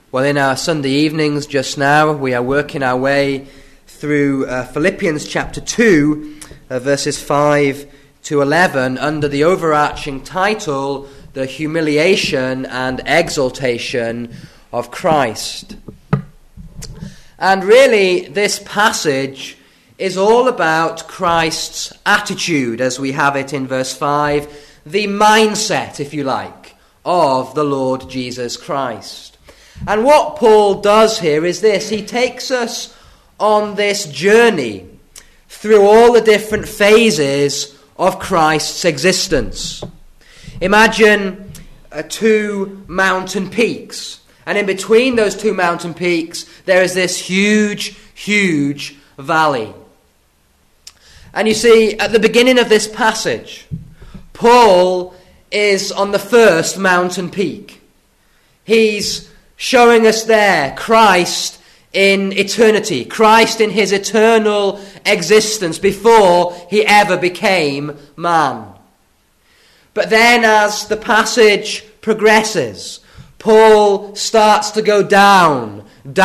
Well, in our Sunday evenings just now, we are working our way through Philippians chapter 2, verses 5 to 11, under the overarching title, The Humiliation and Exaltation of Christ. And really, this passage is all about Christ's attitude, as we have it in verse 5, the mindset, if you like, of the Lord Jesus Christ. And what Paul does here is this: he takes us on this journey through all the different phases of Christ's existence. Imagine two mountain peaks, and in between those two mountain peaks there is this huge valley. And you see, at the beginning of this passage, Paul is on the first mountain peak. He's showing us there Christ in eternity, Christ in his eternal existence before he ever became man. But then as the passage progresses, Paul starts to go down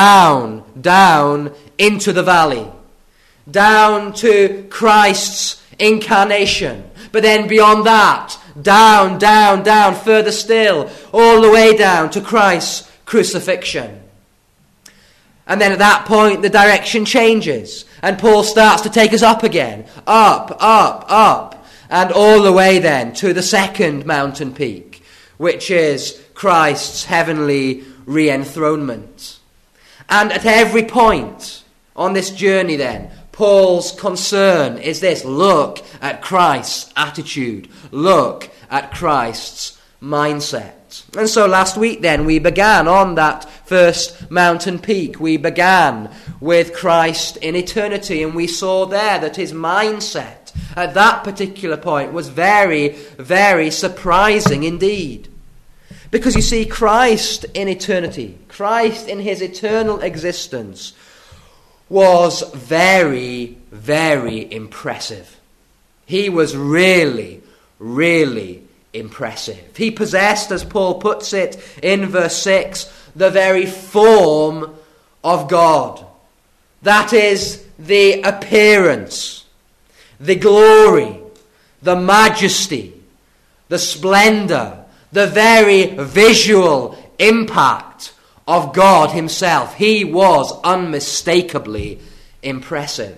into the valley, down to Christ's incarnation. But then beyond that, down, further still, all the way down to Christ's crucifixion. And then at that point the direction changes, and Paul starts to take us up again, up, and all the way then to the second mountain peak, which is Christ's heavenly re-enthronement. And at every point on this journey then, Paul's concern is this: look at Christ's attitude, look at Christ's mindset. And so last week then we began on that first mountain peak. We began with Christ in eternity, and we saw there that his mindset at that particular point was very surprising indeed. Because you see, Christ in eternity, Christ in his eternal existence was very impressive. He was really impressive. He possessed, as Paul puts it in verse 6, the very form of God. That is, the appearance, the glory, the majesty, the splendor, the very visual impact of God himself. He was unmistakably impressive.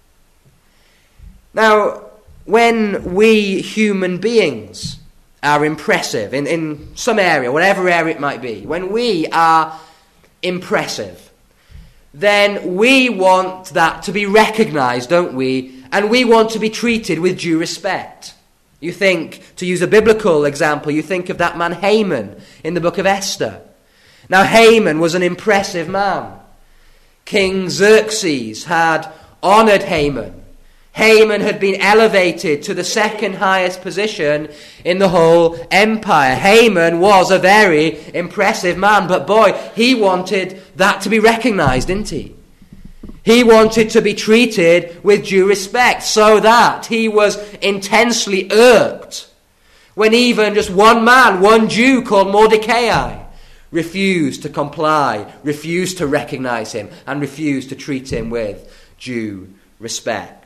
Now, when we human beings are impressive in some area, whatever area it might be, when we are impressive, then we want that to be recognized, don't we? And we want to be treated with due respect. You think, to use a biblical example, you think of that man Haman in the book of Esther. Now Haman was an impressive man. King Xerxes had honored Haman. Haman had been elevated to the second highest position in the whole empire. Haman was a very impressive man, but boy, he wanted that to be recognized, didn't he? He wanted to be treated with due respect, so that he was intensely irked when even just one man, one Jew called Mordecai, refused to comply, refused to recognize him, and refused to treat him with due respect.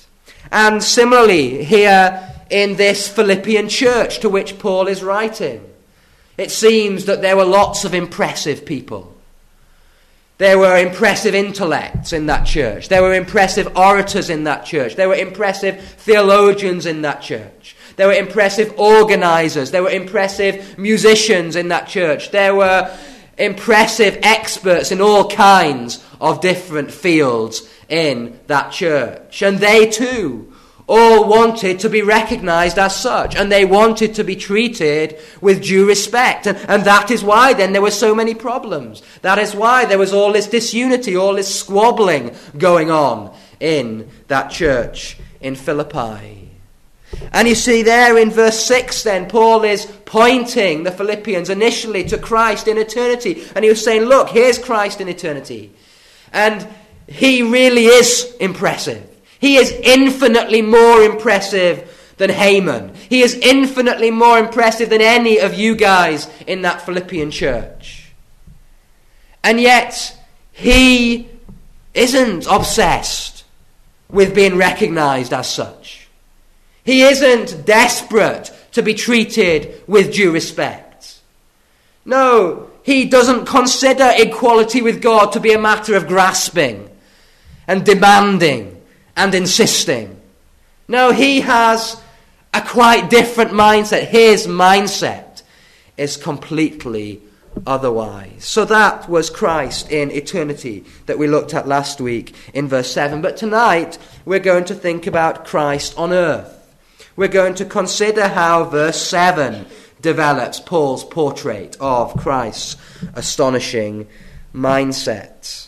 And similarly, here in this Philippian church to which Paul is writing, it seems that there were lots of impressive people. There were impressive intellects in that church. There were impressive orators in that church. There were impressive theologians in that church. There were impressive organizers. There were impressive musicians in that church. There were impressive experts in all kinds of different fields in that church. And they too all wanted to be recognized as such, and they wanted to be treated with due respect. And that is why then there were so many problems. That is why there was all this disunity, all this squabbling going on in that church in Philippi. And you see there in verse 6 then, Paul is pointing the Philippians initially to Christ in eternity. And he was saying, look, here's Christ in eternity. And he really is impressive. He is infinitely more impressive than Haman. He is infinitely more impressive than any of you guys in that Philippian church. And yet, he isn't obsessed with being recognized as such. He isn't desperate to be treated with due respect. No, he doesn't consider equality with God to be a matter of grasping and demanding and insisting. No, he has a quite different mindset. His mindset is completely otherwise. So that was Christ in eternity that we looked at last week in verse 7. But tonight we're going to think about Christ on earth. We're going to consider how verse 7 develops Paul's portrait of Christ's astonishing mindset.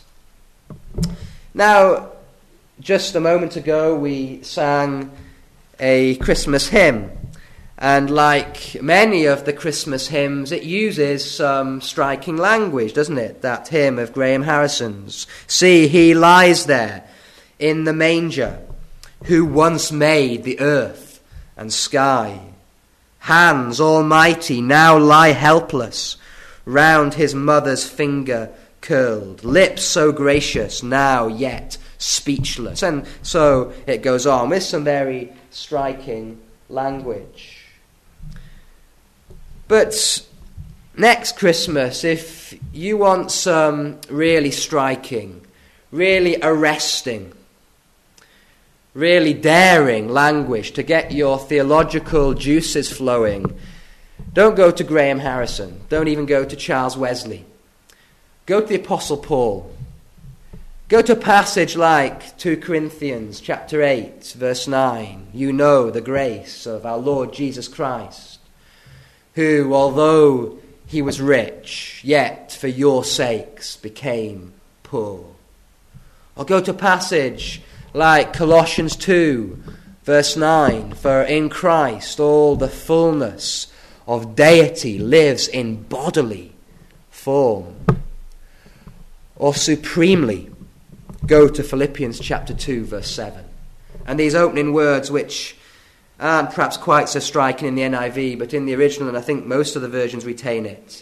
Now, just a moment ago we sang a Christmas hymn. And like many of the Christmas hymns, it uses some striking language, doesn't it? That hymn of Graham Harrison's. See, he lies there in the manger, who once made the earth and sky. Hands almighty now lie helpless, round his mother's finger curled. Lips so gracious, now yet speechless. And so it goes on with some very striking language. But next Christmas, if you want some really striking, really arresting, really daring language to get your theological juices flowing, don't go to Graham Harrison. Don't even go to Charles Wesley. Go to the Apostle Paul. Go to a passage like 2 Corinthians chapter 8, verse 9. You know the grace of our Lord Jesus Christ, who, although he was rich, yet for your sakes became poor. Or go to a passage like Colossians 2, verse 9. For in Christ all the fullness of deity lives in bodily form. Or supremely, go to Philippians chapter 2, verse 7. And these opening words, which aren't perhaps quite so striking in the NIV, but in the original, and I think most of the versions retain it,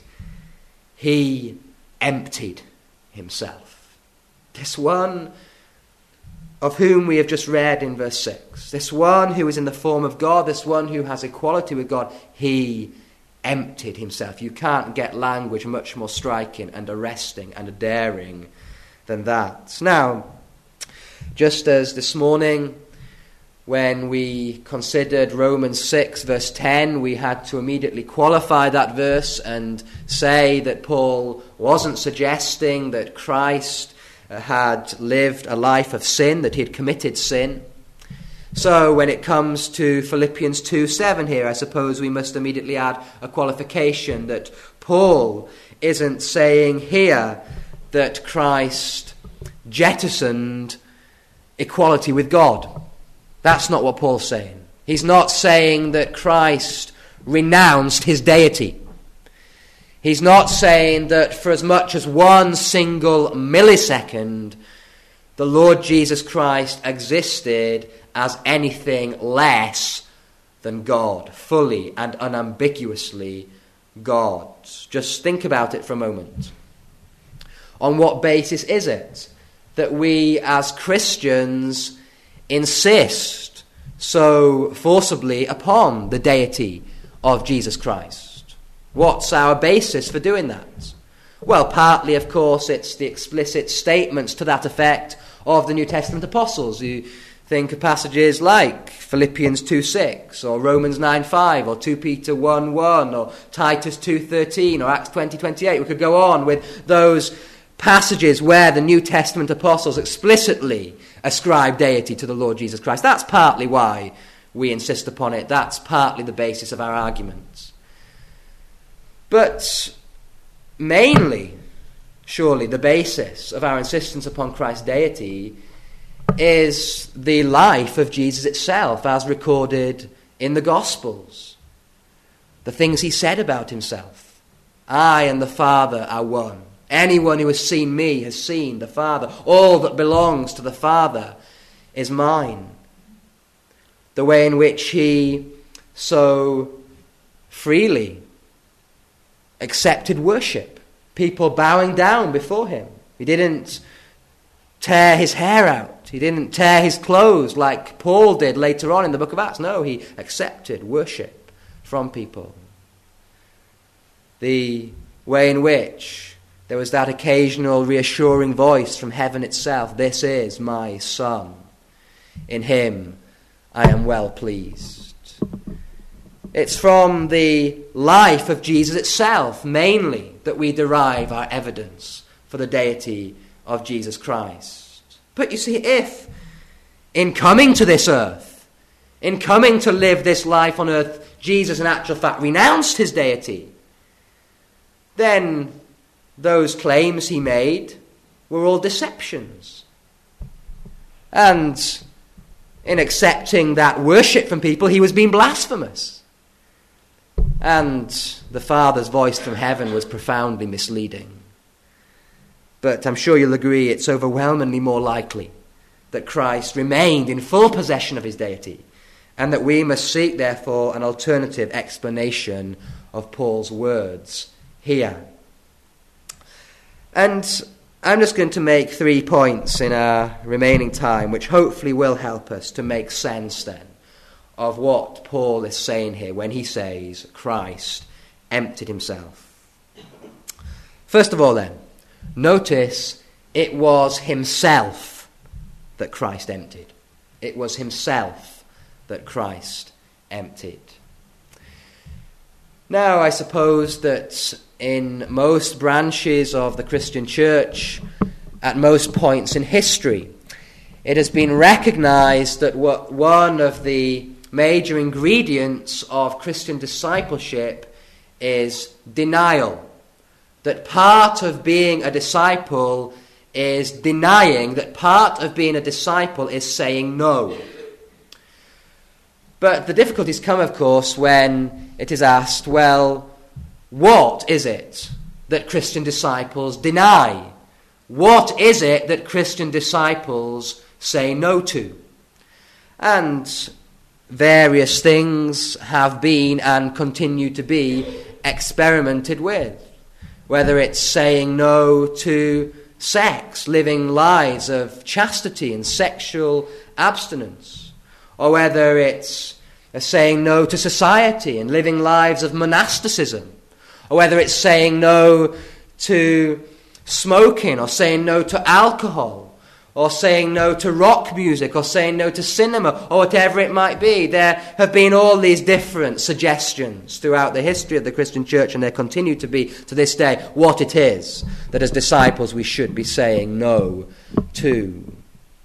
he emptied himself. This one of whom we have just read in verse 6, this one who is in the form of God, this one who has equality with God, he emptied himself. You can't get language much more striking and arresting and daring than that. Now, just as this morning when we considered Romans 6 verse 10, we had to immediately qualify that verse and say that Paul wasn't suggesting that Christ had lived a life of sin, that he had committed sin. So when it comes to Philippians 2:7 here, I suppose we must immediately add a qualification that Paul isn't saying here that Christ jettisoned equality with God. That's not what Paul's saying. He's not saying that Christ renounced his deity. He's not saying that for as much as one single millisecond, the Lord Jesus Christ existed as anything less than God, fully and unambiguously God. Just think about it for a moment. On what basis is it that we as Christians insist so forcibly upon the deity of Jesus Christ? What's our basis for doing that? Well, partly, of course, it's the explicit statements to that effect of the New Testament apostles. You think of passages like Philippians 2:6, or Romans 9:5, or 2 Peter 1:1, or Titus 2:13, or Acts 20:28. We could go on with those passages where the New Testament apostles explicitly ascribe deity to the Lord Jesus Christ. That's partly why we insist upon it. That's partly the basis of our arguments. But mainly, surely, the basis of our insistence upon Christ's deity is the life of Jesus itself as recorded in the Gospels. The things he said about himself. I and the Father are one. Anyone who has seen me has seen the Father. All that belongs to the Father is mine. The way in which he so freely accepted worship people bowing down before him. He didn't tear his hair out. He didn't tear his clothes like Paul did later on in the book of Acts. No, he accepted worship from people. The way in which there was that occasional reassuring voice from heaven itself, "This is my Son. In him I am well pleased." It's from the life of Jesus itself, mainly, that we derive our evidence for the deity of Jesus Christ. But you see, if in coming to this earth, in coming to live this life on earth, Jesus in actual fact renounced his deity, then those claims he made were all deceptions. And in accepting that worship from people, he was being blasphemous. And the Father's voice from heaven was profoundly misleading. But I'm sure you'll agree it's overwhelmingly more likely that Christ remained in full possession of his deity, and that we must seek, therefore, an alternative explanation of Paul's words here. And I'm just going to make 3 points in our remaining time, which hopefully will help us to make sense then of what Paul is saying here when he says Christ emptied himself. First of all then, notice it was himself that Christ emptied. It was himself that Christ emptied. Now, I suppose that in most branches of the Christian church, at most points in history, it has been recognized that one of the major ingredients of Christian discipleship is denial. That part of being a disciple is denying, that part of being a disciple is saying no. But the difficulties come, of course, when it is asked, well, what is it that Christian disciples deny? What is it that Christian disciples say no to? And various things have been and continue to be experimented with. Whether it's saying no to sex, living lives of chastity and sexual abstinence, or whether it's saying no to society and living lives of monasticism, or whether it's saying no to smoking, or saying no to alcohol, or saying no to rock music, or saying no to cinema, or whatever it might be. There have been all these different suggestions throughout the history of the Christian church, and there continue to be to this day, what it is that as disciples we should be saying no to.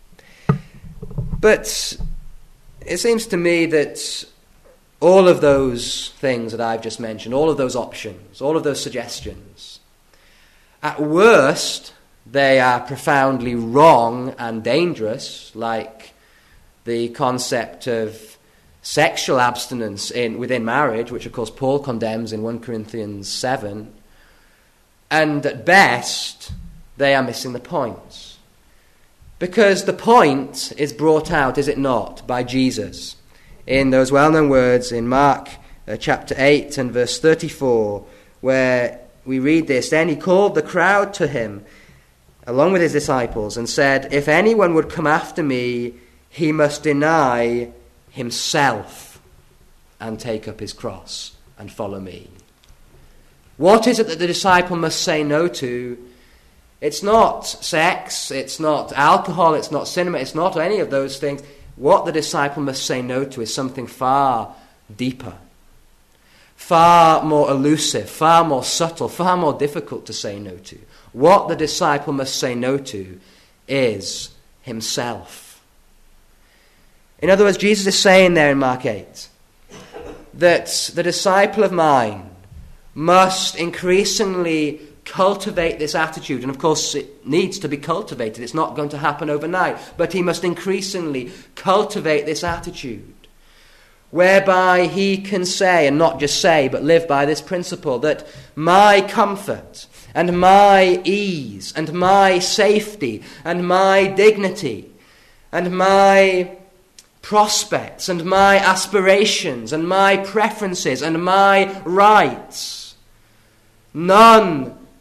But it seems to me that all of those things that I've just mentioned, all of those options, all of those suggestions, at worst, they are profoundly wrong and dangerous, like the concept of sexual abstinence within marriage, which of course Paul condemns in 1 Corinthians 7. And at best, they are missing the point. Because the point is brought out, is it not, by Jesus in those well-known words in Mark chapter 8 and verse 34, where we read this, "Then he called the crowd to him, along with his disciples, and said, 'If anyone would come after me, he must deny himself and take up his cross and follow me.'" What is it that the disciple must say no to? It's not sex, it's not alcohol, it's not cinema, it's not any of those things. What the disciple must say no to is something far deeper, far more elusive, far more subtle, far more difficult to say no to. What the disciple must say no to is himself. In other words, Jesus is saying there in Mark 8 that the disciple of mine must increasingly cultivate this attitude. And of course it needs to be cultivated. It's not going to happen overnight. But he must increasingly cultivate this attitude whereby he can say, and not just say, but live by this principle, that my comfort and my ease and my safety and my dignity and my prospects and my aspirations and my preferences and my rights, none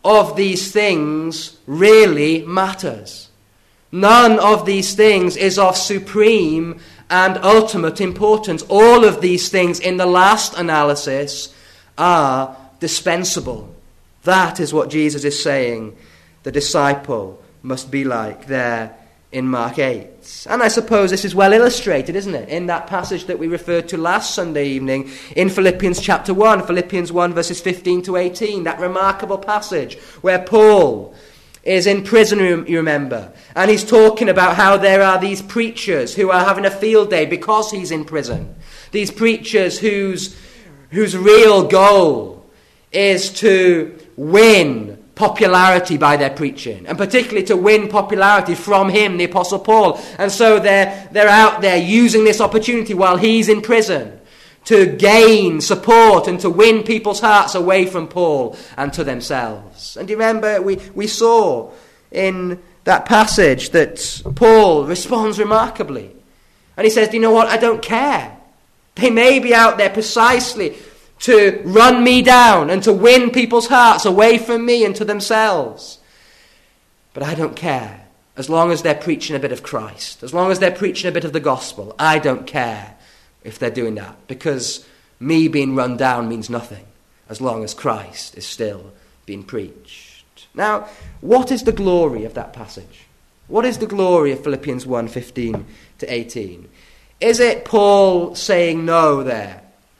of these things really matters. None of these things is of supreme and ultimate importance. All of these things in the last analysis are dispensable. That is what Jesus is saying the disciple must be like there in Mark 8. And I suppose this is well illustrated, isn't it, in that passage that we referred to last Sunday evening in Philippians chapter 1, Philippians 1 verses 15 to 18, that remarkable passage where Paul is in prison, you remember, and he's talking about how there are these preachers who are having a field day because he's in prison. These preachers whose real goal is to win popularity by their preaching, and particularly to win popularity from him, the Apostle Paul. And so they're out there using this opportunity while he's in prison to gain support and to win people's hearts away from Paul and to themselves. And do you remember we saw in that passage that Paul responds remarkably. And he says, do you know what? I don't care. They may be out there precisely to run me down and to win people's hearts away from me and to themselves. But I don't care. As long as they're preaching a bit of Christ, as long as they're preaching a bit of the gospel, I don't care if they're doing that, because me being run down means nothing as long as Christ is still being preached. Now, what is the glory of that passage? What is the glory of Philippians 1, 15 to 18? Is it Paul saying no there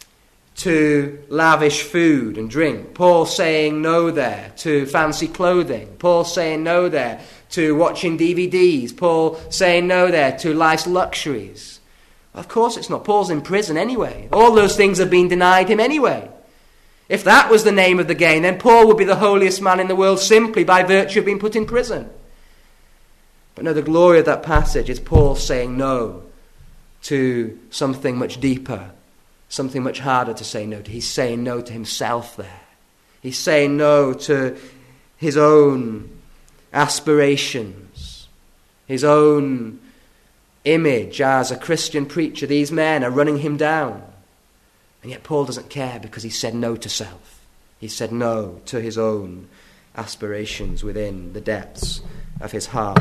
to lavish food and drink? Paul saying no there to fancy clothing? Paul saying no there to watching DVDs? Paul saying no there to life's luxuries? Of course it's not. Paul's in prison anyway. All those things have been denied him anyway. If that was the name of the game, then Paul would be the holiest man in the world simply by virtue of being put in prison. But no, the glory of that passage is Paul saying no to something much deeper, something much harder to say no to. He's saying no to himself there. He's saying no to his own aspirations, his own image as a Christian preacher. These men are running him down. And yet Paul doesn't care because he said no to self. He said no to his own aspirations within the depths of his heart.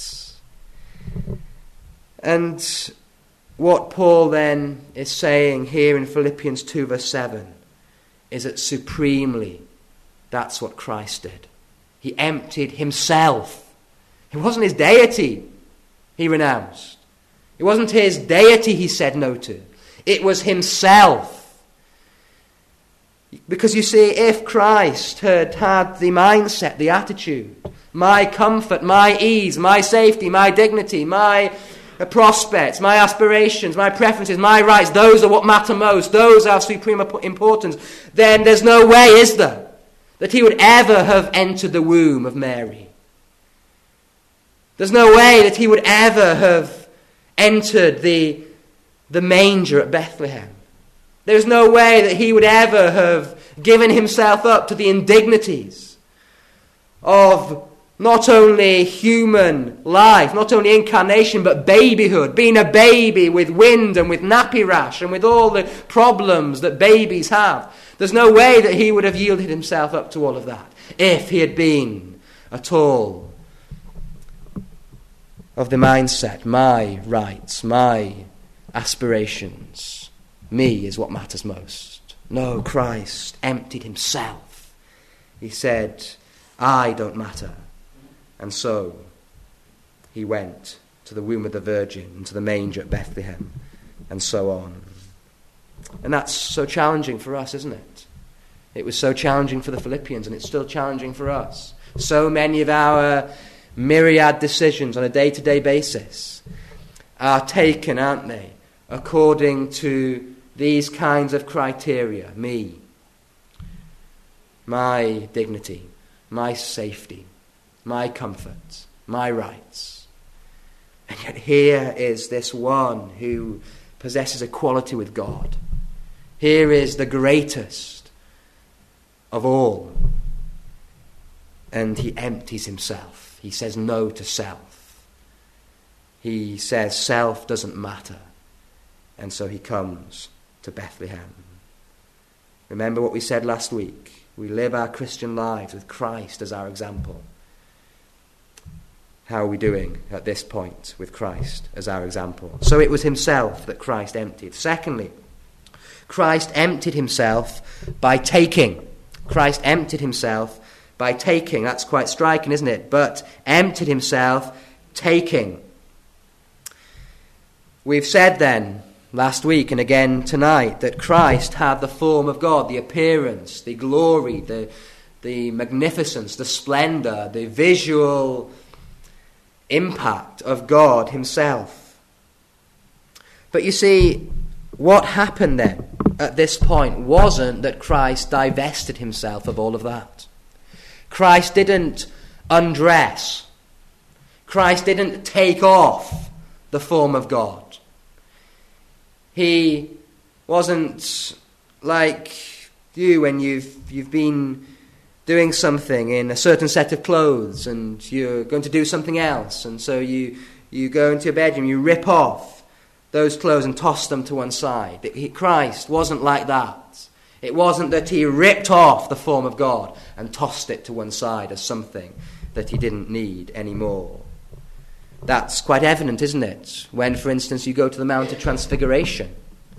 And what Paul then is saying here in Philippians 2 verse 7 is that supremely that's what Christ did. He emptied himself. It wasn't his deity he renounced. It wasn't his deity he said no to. It was himself. Because you see, if Christ had had the mindset, the attitude, my comfort, my ease, my safety, my dignity, my prospects, my aspirations, my preferences, my rights, those are what matter most, those are of supreme importance, then there's no way, is there, that he would ever have entered the womb of Mary. There's no way that he would ever have entered the manger at Bethlehem. There's no way that he would ever have given himself up to the indignities of not only human life, not only incarnation, but babyhood, being a baby with wind and with nappy rash and with all the problems that babies have. There's no way that he would have yielded himself up to all of that if he had been at all of the mindset, my rights, my aspirations, me is what matters most. No, Christ emptied himself. He said, I don't matter. And so he went to the womb of the Virgin and to the manger at Bethlehem and so on. And that's so challenging for us, isn't it? It was so challenging for the Philippians, and it's still challenging for us. So many of our myriad decisions on a day-to-day basis are taken, aren't they, according to these kinds of criteria. Me, my dignity, my safety, my comfort, my rights. And yet here is this one who possesses equality with God. Here is the greatest of all. And he empties himself. He says no to self. He says self doesn't matter. And so he comes to Bethlehem. Remember what we said last week. We live our Christian lives with Christ as our example. How are we doing at this point with Christ as our example? So it was himself that Christ emptied. Secondly, Christ emptied himself by taking. Christ emptied himself by taking. That's quite striking, isn't it? But emptied himself taking. We've said then, last week and again tonight, that Christ had the form of God, the appearance, the glory, the magnificence, the splendor, the visual impact of God himself. But you see, what happened then at this point wasn't that Christ divested himself of all of that. Christ didn't undress. Christ didn't take off the form of God. He wasn't like you when you've been doing something in a certain set of clothes and you're going to do something else, and so you go into your bedroom, you rip off those clothes and toss them to one side. Christ wasn't like that. It wasn't that he ripped off the form of God and tossed it to one side as something that he didn't need anymore. That's quite evident, isn't it? When, for instance, you go to the Mount of Transfiguration.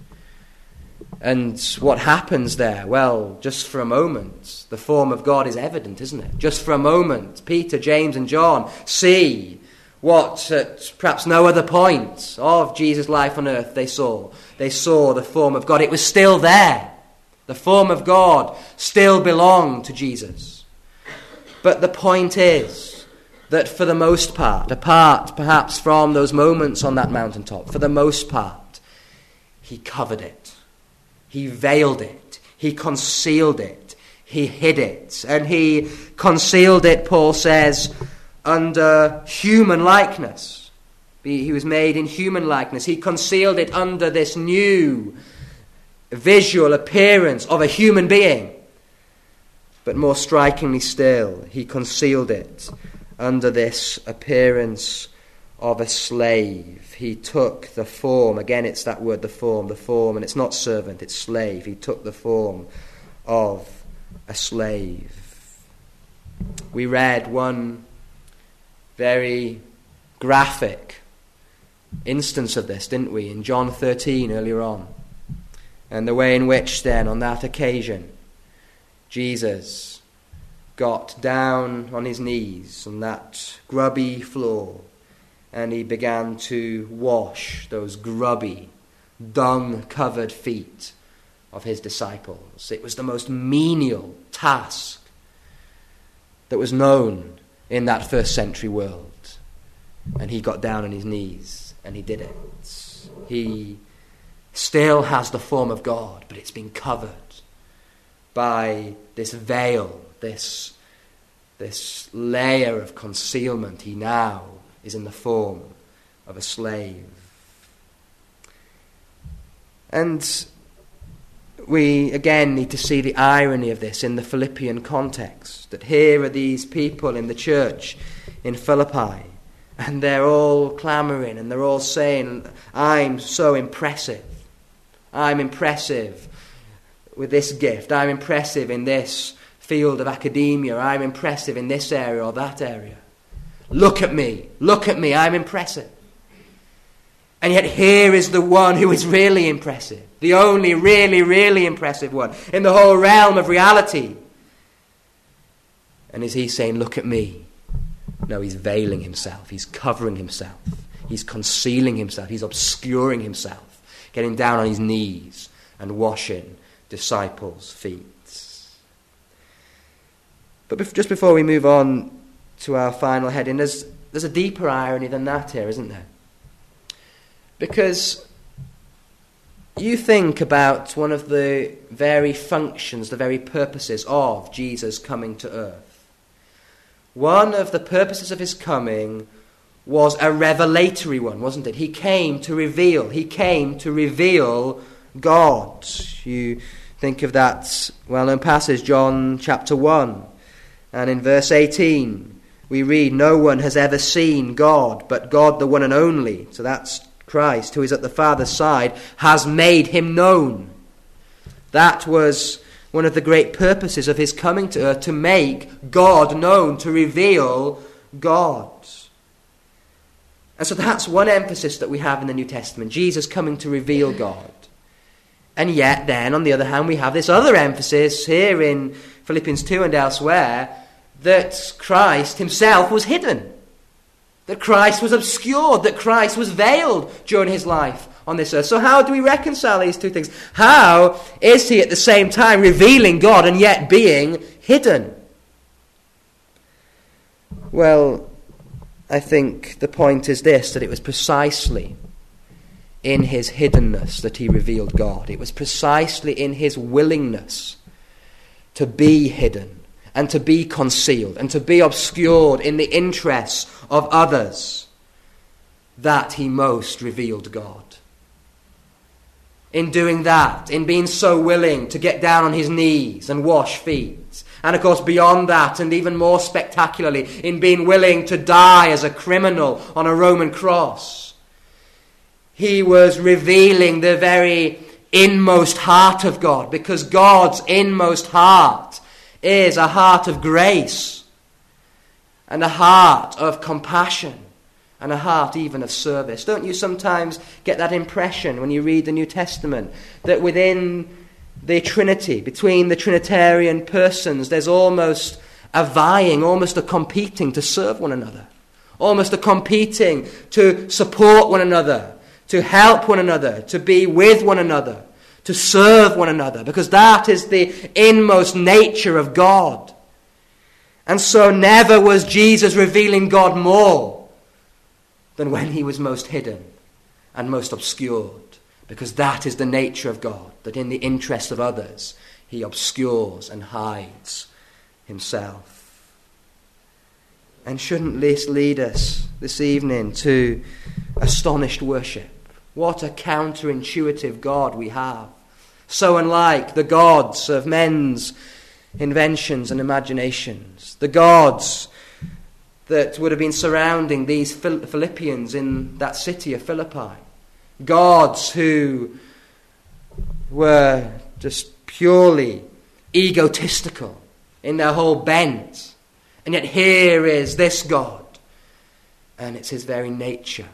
And what happens there? Well, just for a moment, the form of God is evident, isn't it? Just for a moment, Peter, James, and John see what at perhaps no other point of Jesus' life on earth they saw. They saw the form of God. It was still there. The form of God still belonged to Jesus. But the point is that for the most part, apart perhaps from those moments on that mountaintop, for the most part, he covered it. He veiled it. He concealed it. He hid it. And he concealed it, Paul says, under human likeness. He was made in human likeness. He concealed it under this new visual appearance of a human being. But more strikingly still, he concealed it under this appearance of a slave. He took the form, again it's that word, the form, and it's not servant, it's slave. He took the form of a slave. We read one very graphic instance of this, didn't we, in John 13 earlier on. And the way in which then, on that occasion, Jesus got down on his knees on that grubby floor and he began to wash those grubby, dung-covered feet of his disciples. It was the most menial task that was known in that first century world. And he got down on his knees and he did it. He still has the form of God, but it's been covered by this veil, this layer of concealment. He now is in the form of a slave. And we again need to see the irony of this in the Philippian context, that here are these people in the church in Philippi, and they're all clamoring and they're all saying, I'm so impressive. I'm impressive with this gift. I'm impressive in this field of academia. I'm impressive in this area or that area. Look at me, I'm impressive. And yet here is the one who is really impressive, the only really, really impressive one in the whole realm of reality. And is he saying, look at me? No, he's veiling himself, he's covering himself, he's concealing himself, he's obscuring himself, getting down on his knees and washing disciples' feet. But just before we move on to our final heading, there's a deeper irony than that here, isn't there? Because you think about one of the very functions, the very purposes of Jesus coming to earth. One of the purposes of his coming was a revelatory one, wasn't it? He came to reveal. He came to reveal God. You think of that well-known passage, John chapter 1. And in verse 18, we read, no one has ever seen God, but God, the one and only. So that's Christ, who is at the Father's side, has made him known. That was one of the great purposes of his coming to earth, to make God known, to reveal God. And so that's one emphasis that we have in the New Testament, Jesus coming to reveal God. And yet then, on the other hand, we have this other emphasis here in Philippians 2 and elsewhere, that Christ himself was hidden, that Christ was obscured, that Christ was veiled during his life on this earth. So how do we reconcile these two things? How is he at the same time revealing God and yet being hidden? Well, I think the point is this, that it was precisely in his hiddenness that he revealed God. It was precisely in his willingness to be hidden and to be concealed and to be obscured in the interests of others that he most revealed God. In doing that, in being so willing to get down on his knees and wash feet, and of course beyond that, and even more spectacularly, in being willing to die as a criminal on a Roman cross, he was revealing the very inmost heart of God, because God's inmost heart is a heart of grace and a heart of compassion and a heart even of service. Don't you sometimes get that impression when you read the New Testament that within the Trinity, between the Trinitarian persons, there's almost a vying, almost a competing to serve one another, almost a competing to support one another, to help one another, to be with one another, to serve one another, because that is the inmost nature of God. And so never was Jesus revealing God more than when he was most hidden and most obscured, because that is the nature of God, that in the interest of others he obscures and hides himself. And shouldn't this lead us this evening to astonished worship? What a counterintuitive God we have, so unlike the gods of men's inventions and imaginations, the gods that would have been surrounding these Philippians in that city of Philippi. Gods who were just purely egotistical in their whole bent. And yet here is this God. And it's his very nature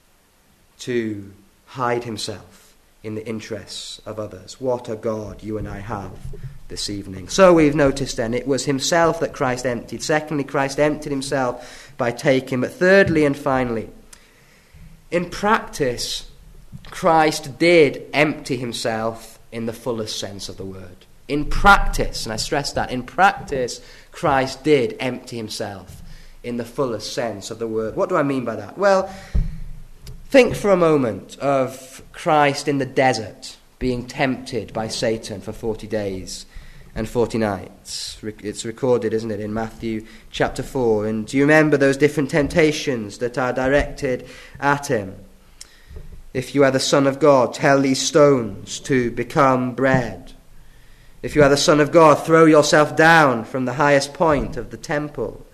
to hide himself in the interests of others. What a God you and I have this evening. So we've noticed then it was himself that Christ emptied. Secondly, Christ emptied himself by taking. But thirdly and finally, in practice, Christ did empty himself in the fullest sense of the word. In practice, and I stress that, in practice, Christ did empty himself in the fullest sense of the word. What do I mean by that? Well, think for a moment of Christ in the desert being tempted by Satan for 40 days and 40 nights. It's recorded, isn't it, in Matthew chapter 4. And do you remember those different temptations that are directed at him? If you are the Son of God, tell these stones to become bread. If you are the Son of God, throw yourself down from the highest point of the temple.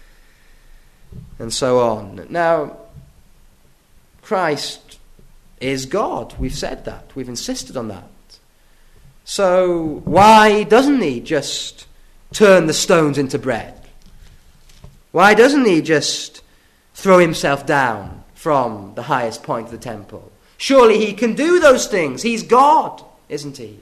And so on. Now, Christ is God. We've said that. We've insisted on that. So why doesn't he just turn the stones into bread? Why doesn't he just throw himself down from the highest point of the temple? Surely he can do those things. He's God, isn't he?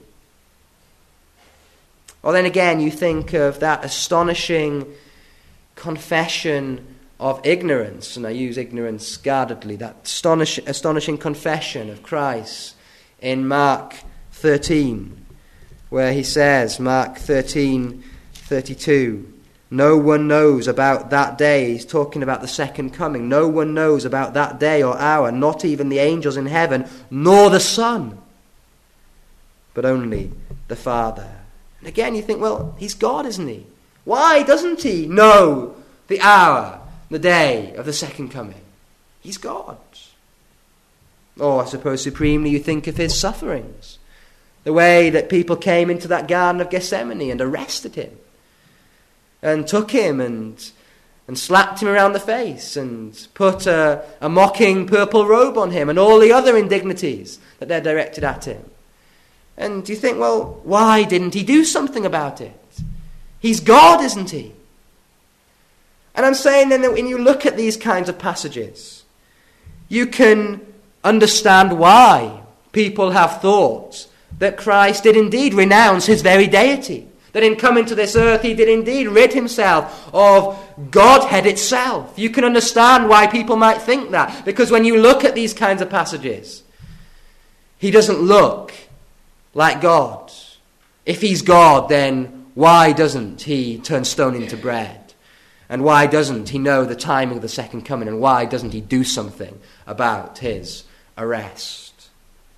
Or then again, you think of that astonishing confession of ignorance, and I use ignorance guardedly, that astonishing confession of Christ in Mark 13, where he says, Mark 13:32, no one knows about that day. He's talking about the second coming. No one knows about that day or hour, not even the angels in heaven, nor the Son, but only the Father. And again you think, well, he's God, isn't he? Why doesn't he know the hour, the day of the second coming? He's God. Or I suppose supremely you think of his sufferings. The way that people came into that Garden of Gethsemane and arrested him and took him and slapped him around the face and put a mocking purple robe on him and all the other indignities that they're directed at him. And you think, well, why didn't he do something about it? He's God, isn't he? And I'm saying then that when you look at these kinds of passages, you can understand why people have thought that Christ did indeed renounce his very deity. That in coming to this earth, he did indeed rid himself of Godhead itself. You can understand why people might think that. Because when you look at these kinds of passages, he doesn't look like God. If he's God, then why doesn't he turn stone into bread? And why doesn't he know the timing of the second coming? And why doesn't he do something about his arrest?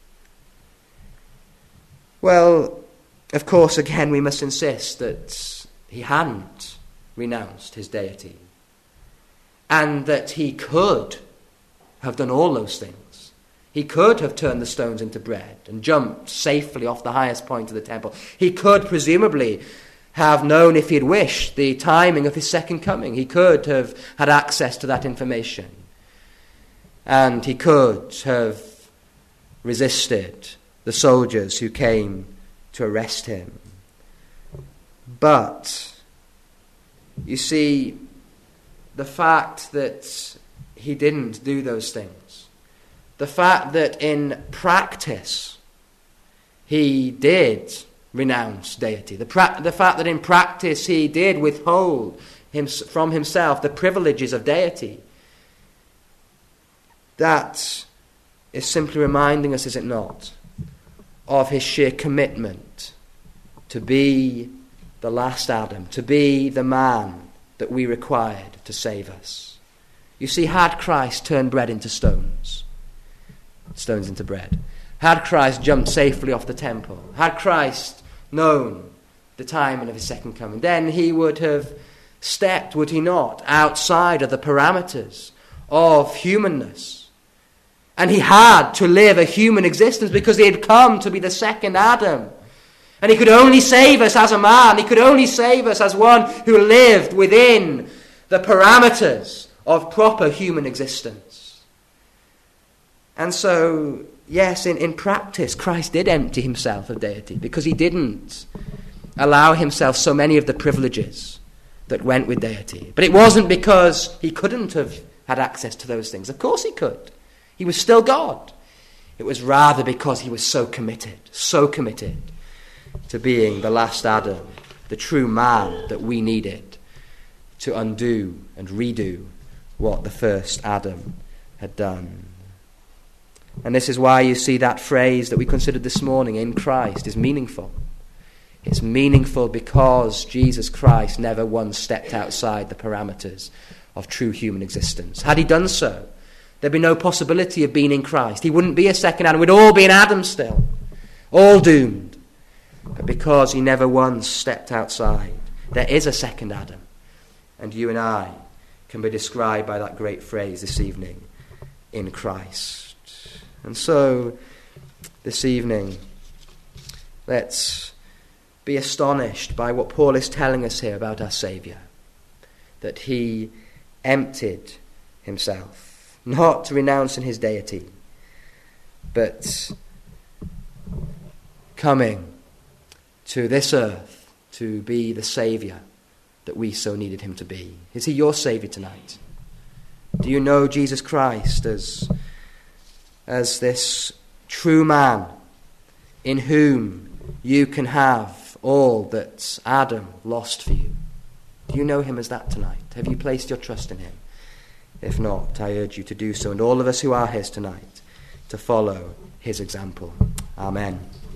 Well, of course, again, we must insist that he hadn't renounced his deity. And that he could have done all those things. He could have turned the stones into bread and jumped safely off the highest point of the temple. He could presumably have known, if he had wished, the timing of his second coming. He could have had access to that information. And he could have resisted the soldiers who came to arrest him. But, you see, the fact that he didn't do those things, the fact that in practice he did renounce deity, the fact that in practice he did withhold from himself the privileges of deity, that is simply reminding us, is it not, of his sheer commitment to be the last Adam, to be the man that we required to save us. You see, had Christ turned bread into stones into bread, had Christ jumped safely off the temple, had Christ known the timing of his second coming, then he would have stepped, would he not, outside of the parameters of humanness. And he had to live a human existence because he had come to be the second Adam. And he could only save us as a man. He could only save us as one who lived within the parameters of proper human existence. And so, yes, in practice, Christ did empty himself of deity because he didn't allow himself so many of the privileges that went with deity. But it wasn't because he couldn't have had access to those things. Of course he could. He was still God. It was rather because he was so committed to being the last Adam, the true man that we needed to undo and redo what the first Adam had done. And this is why you see that phrase that we considered this morning, in Christ, is meaningful. It's meaningful because Jesus Christ never once stepped outside the parameters of true human existence. Had he done so, there'd be no possibility of being in Christ. He wouldn't be a second Adam. We'd all be in Adam still, all doomed. But because he never once stepped outside, there is a second Adam. And you and I can be described by that great phrase this evening, in Christ. And so, this evening, let's be astonished by what Paul is telling us here about our Saviour. That he emptied himself, not renouncing his deity, but coming to this earth to be the Saviour that we so needed him to be. Is he your Saviour tonight? Do you know Jesus Christ as this true man in whom you can have all that Adam lost for you? Do you know him as that tonight? Have you placed your trust in him? If not, I urge you to do so, and all of us who are his tonight, to follow his example. Amen.